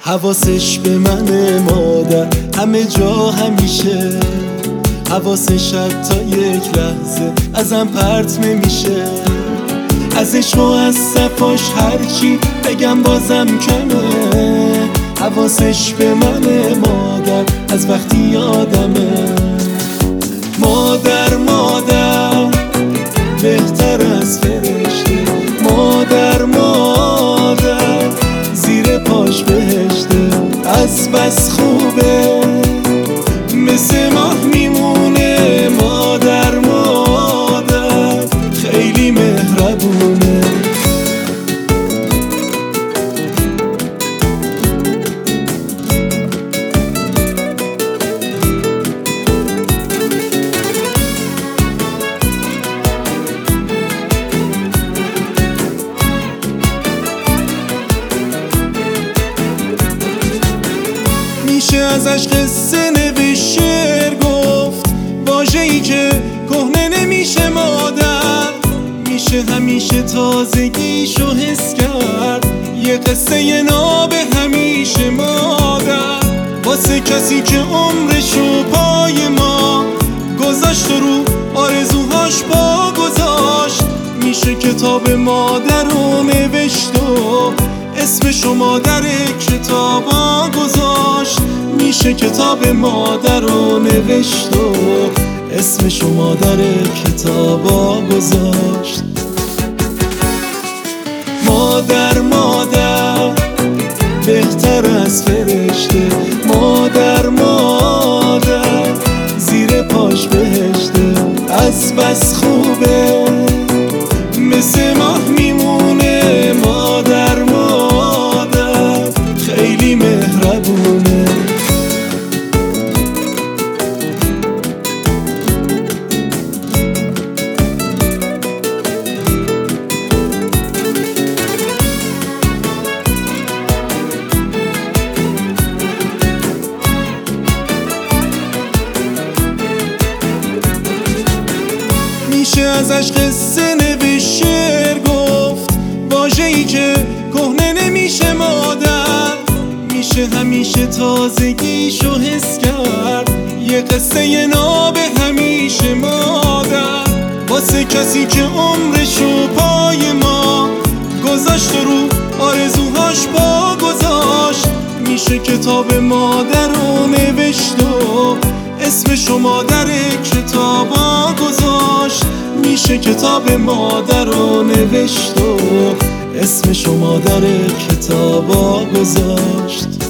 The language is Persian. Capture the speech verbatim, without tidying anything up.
حواسش به من مادر همه جا همیشه، حواسش حتی یک لحظه ازم پرت نمیشه. ازش و از صفاش هرچی بگم بازم کمه، حواسش به من مادر از وقتی یادمه. مادر مادر بهتر از فرشته، مادر مادر زیر پاش بهشته. از بس خوبه مثل ماه میمونه، مادر مادر خیلی مهربونه. میشه ازش قصه نوشت، شعر گفت، واژه‌ای که کهنه نمیشه مادر. میشه همیشه تازگیشو حس کرد، یه قصه ناب همیشه مادر. واسه کسی که عمرشو پای ما گذاشت و رو آرزوهاش پا گذاشت، میشه کتاب مادر رو نوشت و اسمشو مادر کتابا گذاشت. میشه کتاب مادر رو نوشت و اسمشو مادر کتابا گذاشت. مادر مادر بهتر از فرشته، مادر مادر زیر پاش بهشته. از بس خوبه مثل ماه میمونه، مادر مادر خیلی مهربونه. میشه ازش قصه نوشت، شعر گفت، واژه‌ای که کهنه نمیشه مادر. میشه همیشه تازگیشو حس کرد، یه قصه ناب همیشه مادر. واسه کسی که عمرشو پای ما گذاشت و رو آرزوهاش پا گذاشت، میشه کتاب مادر رو نوشت و اسمشو مادر کتابا گذاشت. میشه کتاب مادر رو نوشت و اسمشو مادر کتابا گذاشت.